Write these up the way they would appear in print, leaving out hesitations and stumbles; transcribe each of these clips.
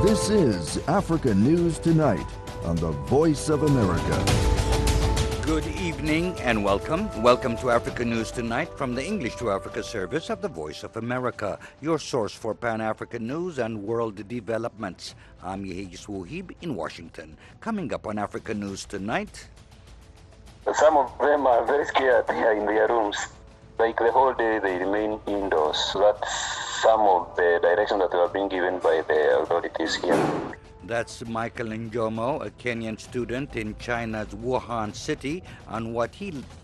This is Africa News Tonight on the Voice of America. Good evening and welcome. Welcome to Africa News Tonight from the English to Africa service of the Voice of America, your source for Pan-African news and world developments. I'm Yehis Wuhib in Washington. Coming up on Africa News Tonight. Some of them are very scared here in their rooms. Like the whole day they remain indoors. That's some of the direction that we are being given by the authorities here. That's Michael Njomo, a Kenyan student in China's Wuhan city, on what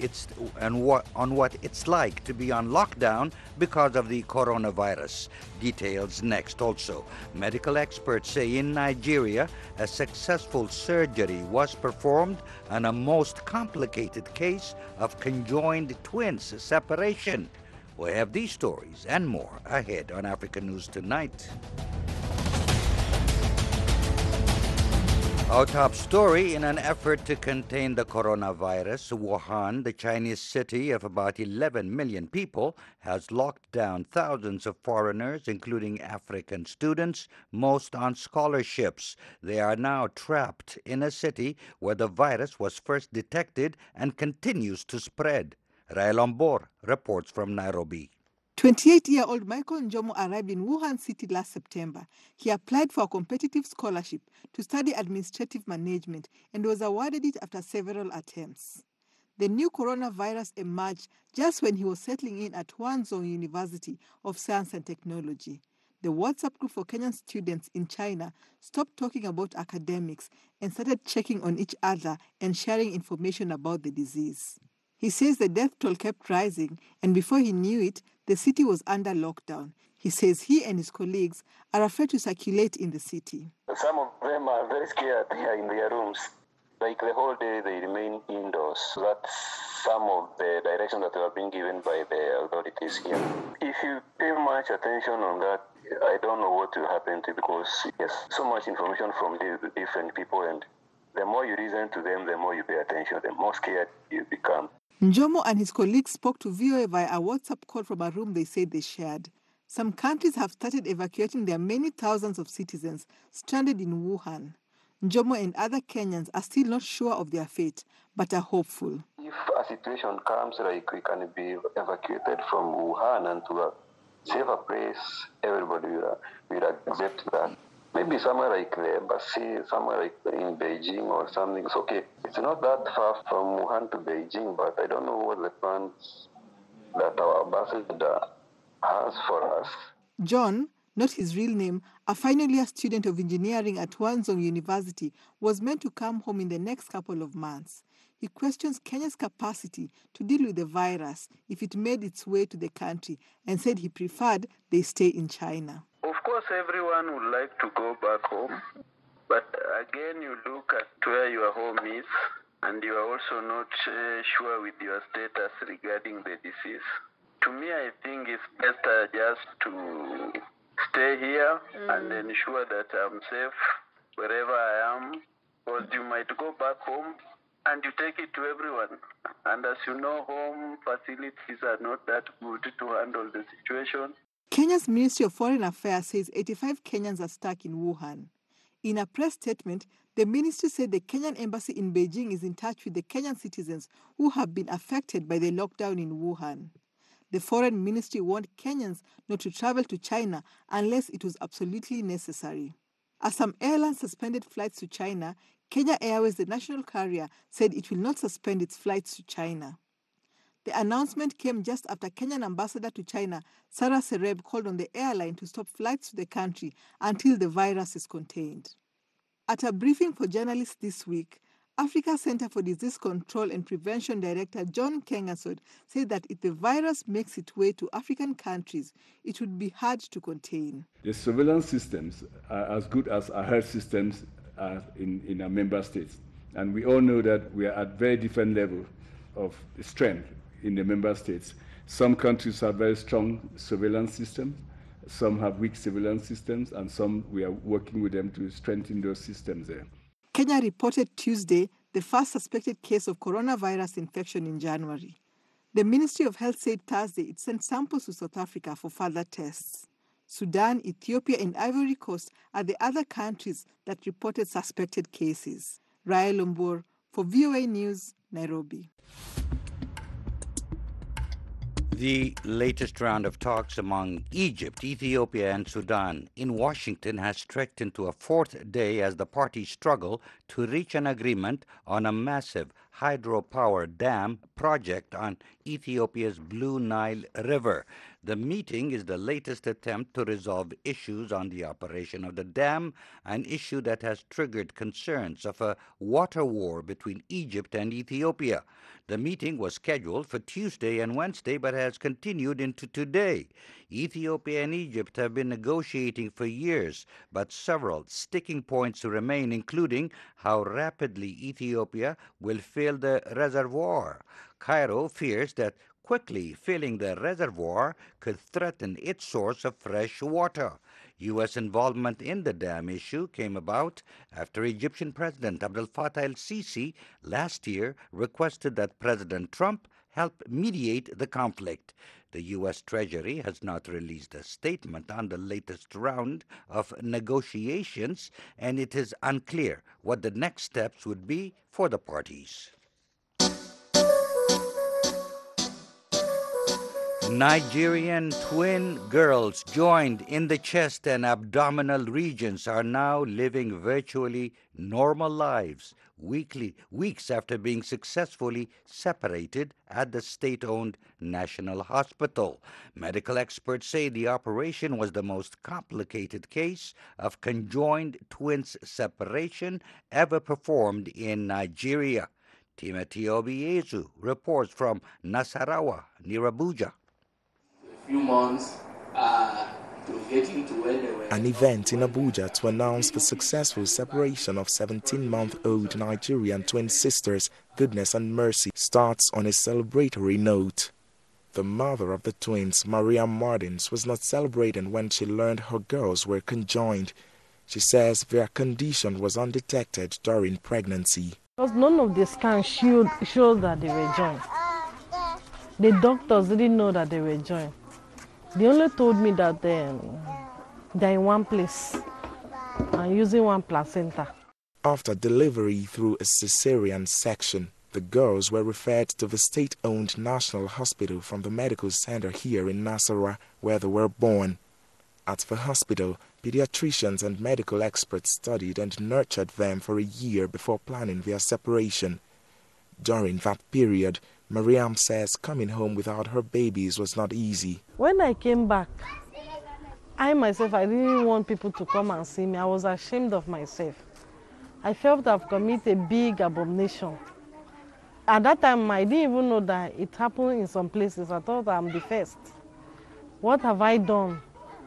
it's like to be on lockdown because of the coronavirus. Details next. Also, medical experts say in Nigeria, a successful surgery was performed on a most complicated case of conjoined twins separation. We'll have these stories and more ahead on Africa News Tonight. Our top story: in an effort to contain the coronavirus, Wuhan, the Chinese city of about 11 million people, has locked down thousands of foreigners, including African students, most on scholarships. They are now trapped in a city where the virus was first detected and continues to spread. Rael Ombor reports from Nairobi. 28-year-old Michael Njomo arrived in Wuhan City last September. He applied for a competitive scholarship to study administrative management and was awarded it after several attempts. The new coronavirus emerged just when he was settling in at Huanzhong University of Science and Technology. The WhatsApp group for Kenyan students in China stopped talking about academics and started checking on each other and sharing information about the disease. He says the death toll kept rising, and before he knew it, the city was under lockdown. He says he and his colleagues are afraid to circulate in the city. Some of them are very scared here in their rooms. Like the whole day they remain indoors. That's some of the direction that we are being given by the authorities here. If you pay much attention on that, I don't know what will happen to you, because there's so much information from different people, and the more you listen to them, the more you pay attention, the more scared you become. Njomo and his colleagues spoke to VOA via a WhatsApp call from a room they said they shared. Some countries have started evacuating their many thousands of citizens stranded in Wuhan. Njomo and other Kenyans are still not sure of their fate, but are hopeful. If a situation comes like we can be evacuated from Wuhan and to a safer place, everybody will accept that. Maybe somewhere like the embassy, somewhere like in Beijing or something, it's okay. It's not that far from Wuhan to Beijing, but I don't know what the plans that our ambassador has for us. John, not his real name, a final year student of engineering at Huanzhong University, was meant to come home in the next couple of months. He questions Kenya's capacity to deal with the virus if it made its way to the country, and said he preferred they stay in China. Of course, everyone would like to go back home, but again, you look at where your home is, and you are also not sure with your status regarding the disease. To me, I think it's better just to stay here and ensure that I'm safe wherever I am, because you might go back home and you take it to everyone. And as you know, home facilities are not that good to handle the situation. Kenya's Ministry of Foreign Affairs says 85 Kenyans are stuck in Wuhan. In a press statement, the ministry said the Kenyan embassy in Beijing is in touch with the Kenyan citizens who have been affected by the lockdown in Wuhan. The foreign ministry warned Kenyans not to travel to China unless it was absolutely necessary. As some airlines suspended flights to China, Kenya Airways, the national carrier, said it will not suspend its flights to China. The announcement came just after Kenyan ambassador to China, Sarah Sereb, called on the airline to stop flights to the country until the virus is contained. At a briefing for journalists this week, Africa Center for Disease Control and Prevention Director John Kengasod said that if the virus makes its way to African countries, it would be hard to contain. The surveillance systems are as good as our health systems are in our member states. And we all know that we are at very different levels of strength in the member states. Some countries have very strong surveillance systems, some have weak surveillance systems, and some we are working with them to strengthen those systems there. Kenya reported Tuesday the first suspected case of coronavirus infection in January. The Ministry of Health said Thursday it sent samples to South Africa for further tests. Sudan, Ethiopia, and Ivory Coast are the other countries that reported suspected cases. Raya Lombor for VOA News, Nairobi. The latest round of talks among Egypt, Ethiopia, and Sudan in Washington has stretched into a fourth day as the parties struggle to reach an agreement on a massive hydropower dam project on Ethiopia's Blue Nile River. The meeting is the latest attempt to resolve issues on the operation of the dam, an issue that has triggered concerns of a water war between Egypt and Ethiopia. The meeting was scheduled for Tuesday and Wednesday but has continued into today. Ethiopia and Egypt have been negotiating for years, but several sticking points remain, including how rapidly Ethiopia will fill the reservoir. Cairo fears that quickly filling the reservoir could threaten its source of fresh water. U.S. involvement in the dam issue came about after Egyptian President Abdel Fattah el-Sisi last year requested that President Trump help mediate the conflict. The U.S. Treasury has not released a statement on the latest round of negotiations, and it is unclear what the next steps would be for the parties. Nigerian twin girls joined in the chest and abdominal regions are now living virtually normal lives weeks after being successfully separated at the state-owned National Hospital. Medical experts say the operation was the most complicated case of conjoined twins separation ever performed in Nigeria. Timothy Obiezu reports from Nasarawa, near Abuja. Few months to getting to where they were. An event in Abuja to announce the successful separation of 17-month-old Nigerian twin sisters, Goodness and Mercy, starts on a celebratory note. The mother of the twins, Mariam Martins, was not celebrating when she learned her girls were conjoined. She says their condition was undetected during pregnancy. Because none of the scans showed that they were joined. The doctors didn't know that they were joined. They only told me that they're in one place and using one placenta. After delivery through a cesarean section, the girls were referred to the state-owned National Hospital from the medical center here in Nasarawa, where they were born. At the hospital, pediatricians and medical experts studied and nurtured them for a year before planning their separation. During that period, Mariam says coming home without her babies was not easy. When I came back, I didn't want people to come and see me. I was ashamed of myself. I felt I've committed a big abomination. At that time, I didn't even know that it happened in some places. I thought I'm the first. What have I done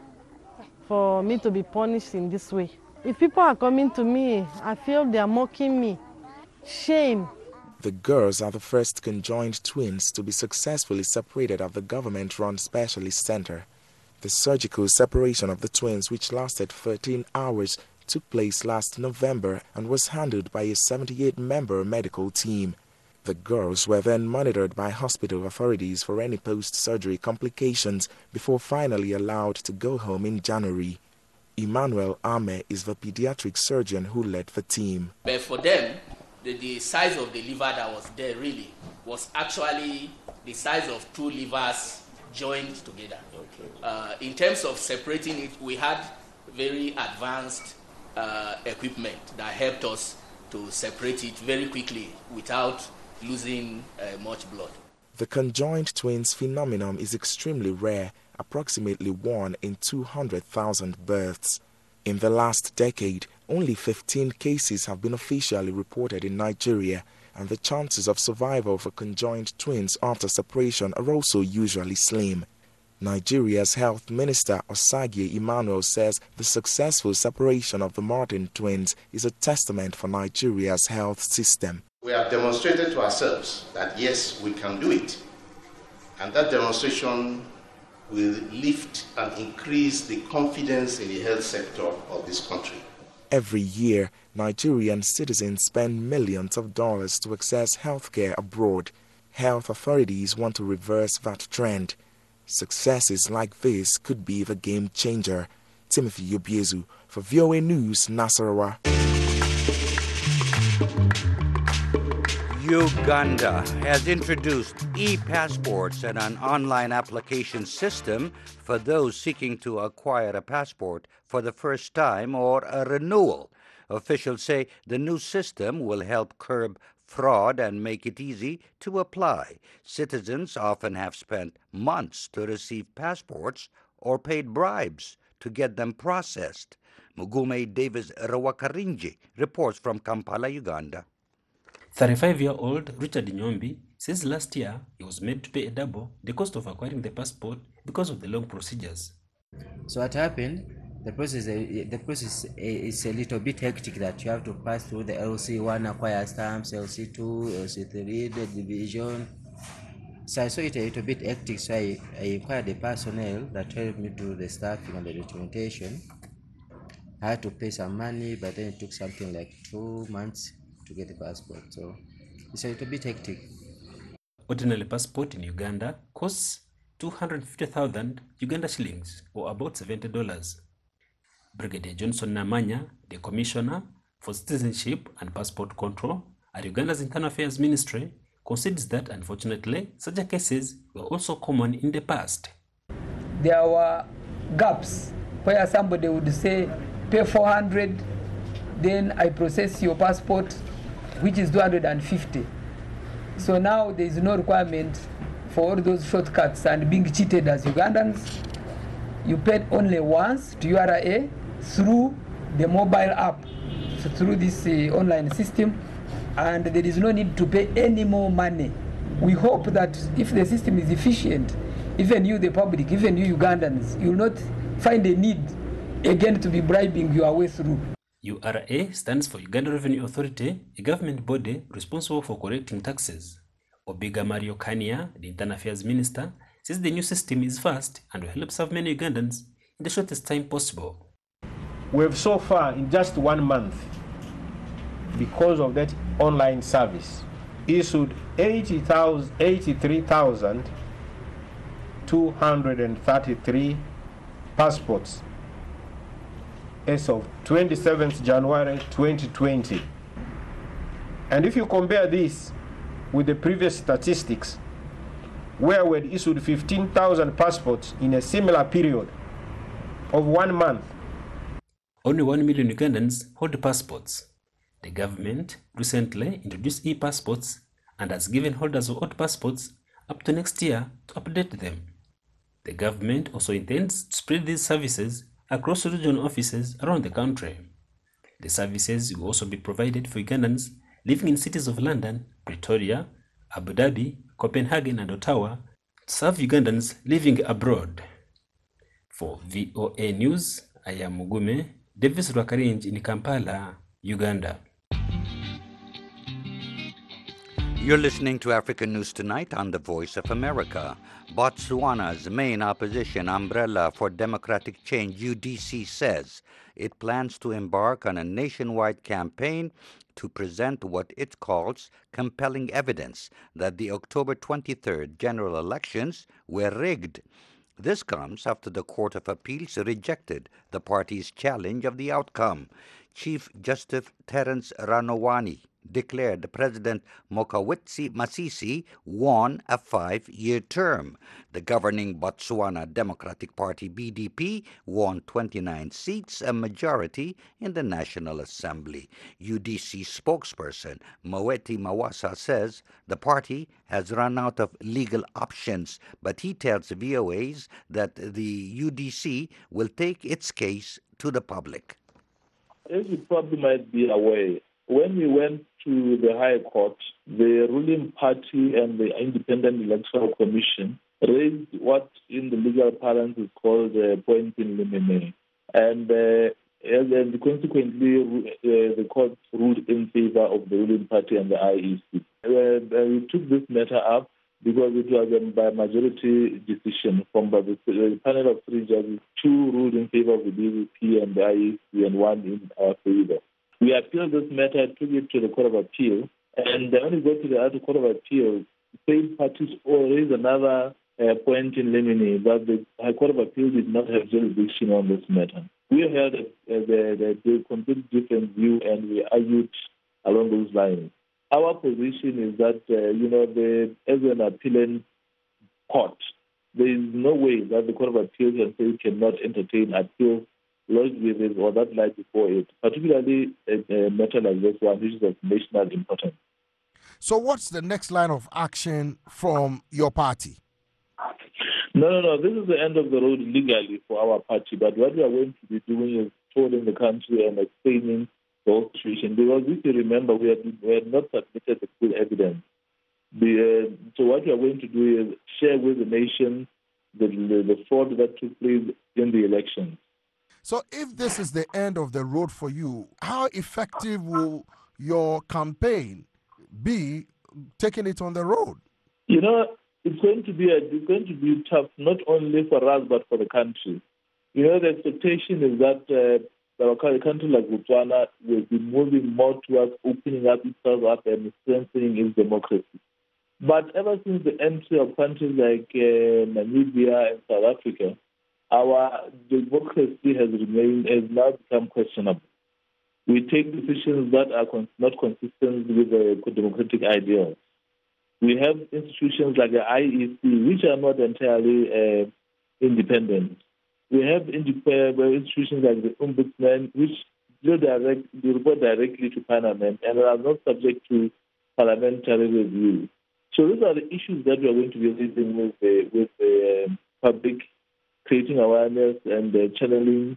for me to be punished in this way? If people are coming to me, I feel they are mocking me. Shame. The girls are the first conjoined twins to be successfully separated at the government-run specialist center. The surgical separation of the twins, which lasted 13 hours, took place last November and was handled by a 78-member medical team. The girls were then monitored by hospital authorities for any post-surgery complications before finally allowed to go home in January. Emmanuel Ame is the pediatric surgeon who led the team. But for them, the size of the liver that was there really was actually the size of two livers joined together. Okay. In terms of separating it, we had very advanced equipment that helped us to separate it very quickly without losing much blood. The conjoined twins phenomenon is extremely rare, approximately 1 in 200,000 births. In the last decade, only 15 cases have been officially reported in Nigeria, and the chances of survival for conjoined twins after separation are also usually slim. Nigeria's Health Minister Osagie Emmanuel says the successful separation of the Martin twins is a testament for Nigeria's health system. We have demonstrated to ourselves that yes, we can do it, and that demonstration will lift and increase the confidence in the health sector of this country. Every year, Nigerian citizens spend millions of dollars to access health care abroad. Health authorities want to reverse that trend. Successes like this could be the game changer. Timothy Yobiezu for VOA News, Nasarawa. Uganda has introduced e-passports and an online application system for those seeking to acquire a passport for the first time or a renewal. Officials say the new system will help curb fraud and make it easy to apply. Citizens often have spent months to receive passports or paid bribes to get them processed. Mugume Davis Rawakarinji reports from Kampala, Uganda. 35-year-old Richard Nyombi says last year he was made to pay double the cost of acquiring the passport because of the long procedures. So what happened, the process is a little bit hectic, that you have to pass through the LC1, acquire stamps, LC2, LC3, the division. So I saw it a little bit hectic, so I inquired the personnel that helped me do the staffing and the documentation. I had to pay some money, but then it took something like 2 months to get the passport, so it's a little bit hectic. Ordinary passport in Uganda costs 250,000 Uganda shillings, or about $70. Brigadier Johnson Namanya, the Commissioner for Citizenship and Passport Control at Uganda's Internal Affairs Ministry, concedes that unfortunately such cases were also common in the past. There were gaps where somebody would say, pay 400, then I process your passport, which is 250. So now there is no requirement for all those shortcuts and being cheated as Ugandans. You paid only once to URA through the mobile app, so through this online system, and there is no need to pay any more money. We hope that if the system is efficient, even you, the public, even you Ugandans, you will not find a need again to be bribing your way through. URA stands for Uganda Revenue Authority, a government body responsible for collecting taxes. Obiga Mario Kania, the Internal Affairs Minister, says the new system is fast and will help serve many Ugandans in the shortest time possible. We have so far, in just 1 month, because of that online service, issued 83,233 passports as of 27th January 2020. And if you compare this with the previous statistics, where we had issued 15,000 passports in a similar period of 1 month. Only 1 million Ugandans hold passports. The government recently introduced e-passports and has given holders of old passports up to next year to update them. The government also intends to spread these services across regional offices around the country. The services will also be provided for Ugandans living in cities of London, Pretoria, Abu Dhabi, Copenhagen and Ottawa to serve Ugandans living abroad. For VOA News, I am Mugume Davis Rwakarinji in Kampala, Uganda. You're listening to African News Tonight on the Voice of America. Botswana's main opposition, Umbrella for Democratic Change, UDC, says it plans to embark on a nationwide campaign to present what it calls compelling evidence that the October 23rd general elections were rigged. This comes after the Court of Appeals rejected the party's challenge of the outcome. Chief Justice Terence Ranowani declared President Mokgweetsi Masisi won a 5-year term. The governing Botswana Democratic Party, BDP, won 29 seats, a majority in the National Assembly. UDC spokesperson Moeti Mawasa says the party has run out of legal options, but he tells VOAs that the UDC will take its case to the public. As you probably might be aware, when we went to the High Court, the ruling party and the Independent Electoral Commission raised what in the legal parlance is called point in limine. And consequently, the court ruled in favor of the ruling party and the IEC. We took this matter up because it was by majority decision from the panel of 3 judges. 2 ruled in favor of the BDP and the IEC and 1 in our favor. We appealed this matter, took it to the Court of Appeal, and when we go to the other Court of Appeal, same parties raised another point in limine that the High Court of Appeal did not have jurisdiction on this matter. We held the completely different view, and we argued along those lines. Our position is that, as an appellant court, there is no way that the Court of Appeal can say it cannot entertain appeals lodged with it or that lie before it, particularly a matter like this one, which is of national importance. So what's the next line of action from your party? No. This is the end of the road legally for our party. But what we are going to be doing is touring the country and explaining the whole situation. Because if you remember, we had not submitted the full evidence. So what we are going to do is share with the nation the fraud that took place in the elections. So if this is the end of the road for you, how effective will your campaign be taking it on the road? It's going to be tough, not only for us, but for the country. The expectation is that a country like Botswana will be moving more towards opening up itself up and strengthening its democracy. But ever since the entry of countries like Namibia and South Africa, our democracy has now become questionable. We take decisions that are not consistent with the democratic ideals. We have institutions like the IEC, which are not entirely independent. We have institutions like the Ombudsman, which report directly to Parliament and are not subject to parliamentary review. So those are the issues that we are going to be dealing with the public, creating awareness and channeling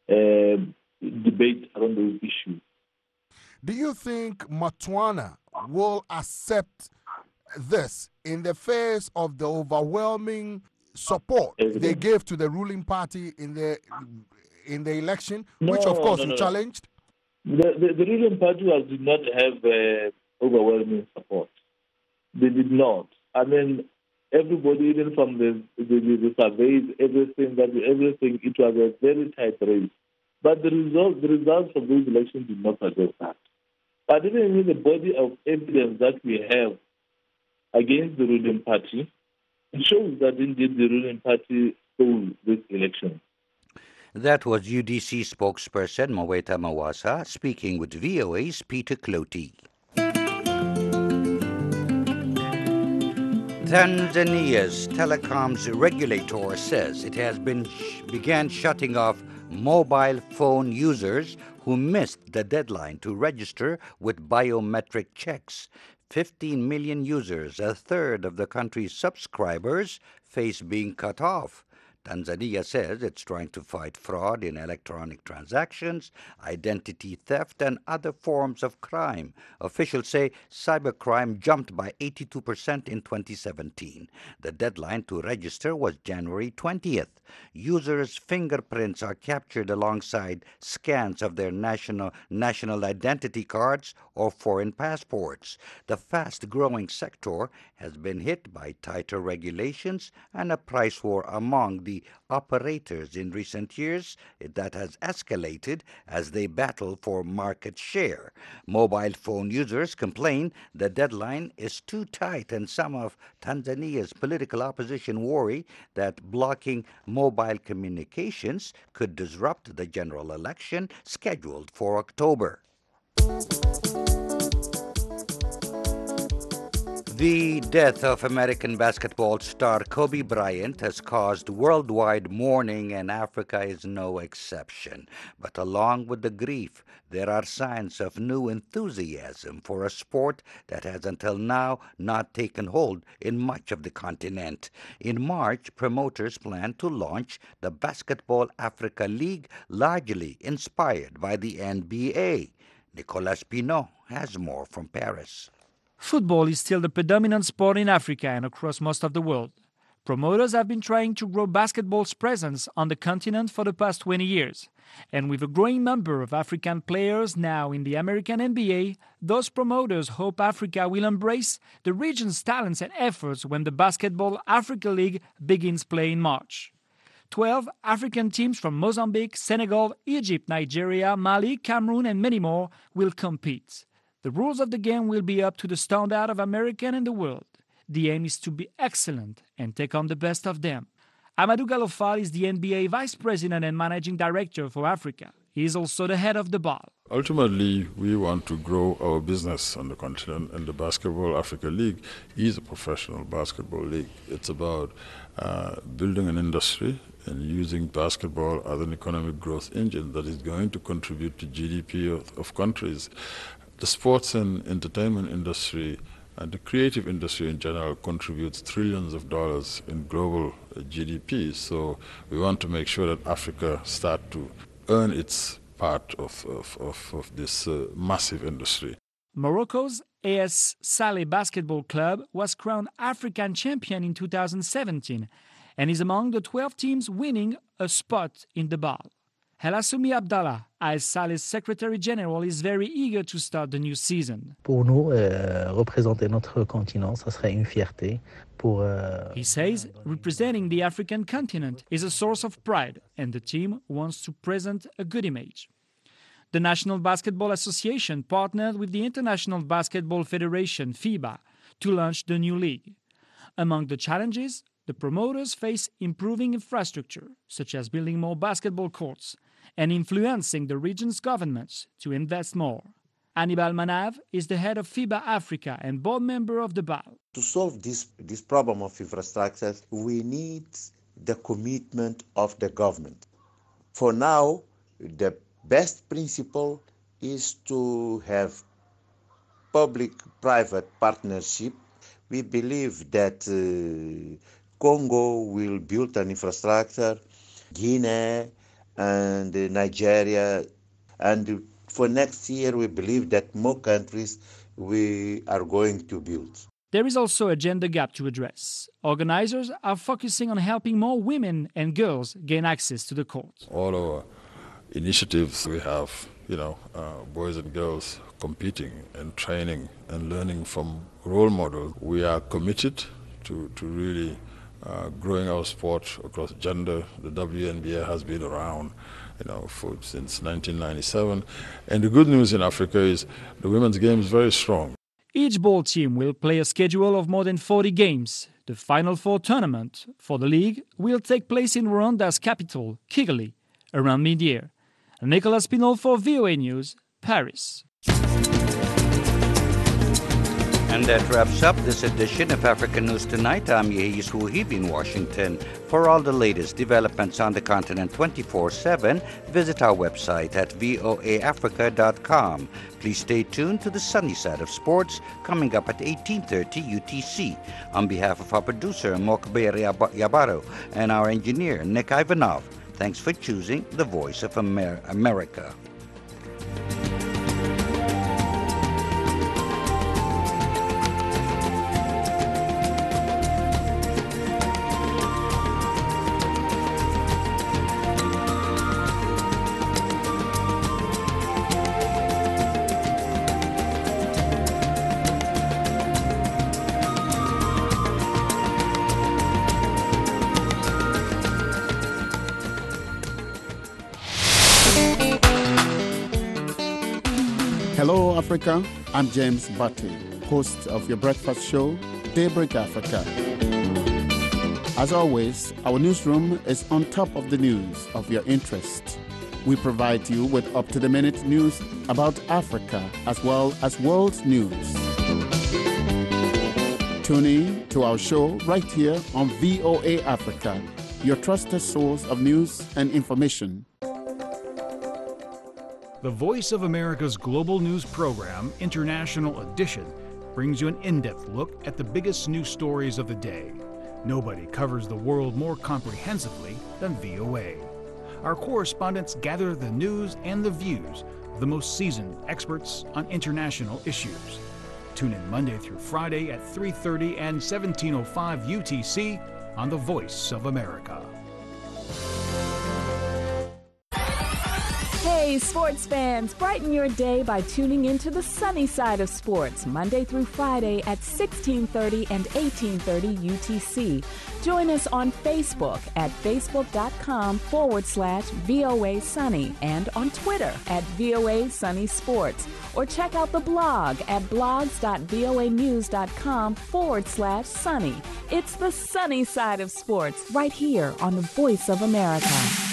debate around those issues. Do you think Botswana will accept this in the face of the overwhelming support they gave to the ruling party in the election, which of course you challenged? The ruling party did not have overwhelming support. They did not. I mean, everybody, even from the surveys, everything, it was a very tight race. But the results of those elections did not suggest that. But even with the body of evidence that we have against the ruling party, it shows that indeed the ruling party stole this election. That was UDC spokesperson Maweta Mawasa speaking with VOA's Peter Clotey. Tanzania's telecoms regulator says it has began shutting off mobile phone users who missed the deadline to register with biometric checks. 15 million users, a third of the country's subscribers, face being cut off. Tanzania says it's trying to fight fraud in electronic transactions, identity theft, and other forms of crime. Officials say cybercrime jumped by 82% in 2017. The deadline to register was January 20th. Users' fingerprints are captured alongside scans of their national identity cards or foreign passports. The fast-growing sector has been hit by tighter regulations and a price war among the operators in recent years that has escalated as they battle for market share. Mobile phone users complain the deadline is too tight, and some of Tanzania's political opposition worry that blocking mobile communications could disrupt the general election scheduled for October. The death of American basketball star Kobe Bryant has caused worldwide mourning, and Africa is no exception. But along with the grief, there are signs of new enthusiasm for a sport that has until now not taken hold in much of the continent. In March, promoters plan to launch the Basketball Africa League, largely inspired by the NBA. Nicolas Pinot has more from Paris. Football is still the predominant sport in Africa and across most of the world. Promoters have been trying to grow basketball's presence on the continent for the past 20 years. And with a growing number of African players now in the American NBA, those promoters hope Africa will embrace the region's talents and efforts when the Basketball Africa League begins play in March. 12 African teams from Mozambique, Senegal, Egypt, Nigeria, Mali, Cameroon, and many more will compete. The rules of the game will be up to the standard of American and the world. The aim is to be excellent and take on the best of them. Amadou Galofal is the NBA Vice President and Managing Director for Africa. He is also the head of the BAL. Ultimately, we want to grow our business on the continent, and the Basketball Africa League is a professional basketball league. It's about building an industry and using basketball as an economic growth engine that is going to contribute to GDP of countries. The sports and entertainment industry and the creative industry in general contributes trillions of dollars in global GDP. So we want to make sure that Africa start to earn its part of this massive industry. Morocco's AS Saleh Basketball Club was crowned African champion in 2017 and is among the 12 teams winning a spot in the BAL. Helasoumi Abdallah, AS Saleh's Secretary General, is very eager to start the new season. Pour nous, représenter notre continent, ça serait une fierté. He says representing the African continent is a source of pride, and the team wants to present a good image. The National Basketball Association partnered with the International Basketball Federation, FIBA, to launch the new league. Among the challenges, the promoters face improving infrastructure, such as building more basketball courts, and influencing the region's governments to invest more. Anibal Manav is the head of FIBA Africa and board member of the BAL. To solve this problem of infrastructure, we need the commitment of the government. For now, the best principle is to have public-private partnership. We believe that Congo will build an infrastructure, Guinea and Nigeria, and for next year we believe that more countries we are going to build. There is also a gender gap to address. Organizers are focusing on helping more women and girls gain access to the court. All our initiatives, we have, boys and girls competing and training and learning from role models. We are committed to really growing our sport across gender. The WNBA has been around, since 1997. And the good news in Africa is the women's game is very strong. Each ball team will play a schedule of more than 40 games. The Final Four tournament for the league will take place in Rwanda's capital, Kigali, around mid-year. Nicolas Pinot for VOA News, Paris. And that wraps up this edition of African News Tonight. I'm Yehis Wuhib in Washington. For all the latest developments on the continent 24/7, visit our website at voaafrica.com. Please stay tuned to the sunny side of sports, coming up at 18:30 UTC. On behalf of our producer, Mokbe Yabaro, and our engineer, Nick Ivanov, thanks for choosing the Voice of America. Hello, Africa. I'm James Batty, host of your breakfast show, Daybreak Africa. As always, our newsroom is on top of the news of your interest. We provide you with up-to-the-minute news about Africa as well as world news. Tune in to our show right here on VOA Africa, your trusted source of news and information. The Voice of America's global news program, International Edition, brings you an in-depth look at the biggest news stories of the day. Nobody covers the world more comprehensively than VOA. Our correspondents gather the news and the views of the most seasoned experts on international issues. Tune in Monday through Friday at 3:30 and 17:05 UTC on The Voice of America. Hey, sports fans, brighten your day by tuning into the sunny side of sports, Monday through Friday at 1630 and 1830 UTC. Join us on Facebook at facebook.com/VOA Sunny and on Twitter at VOA Sunny Sports. Or check out the blog at blogs.voanews.com/sunny. It's the sunny side of sports right here on the Voice of America.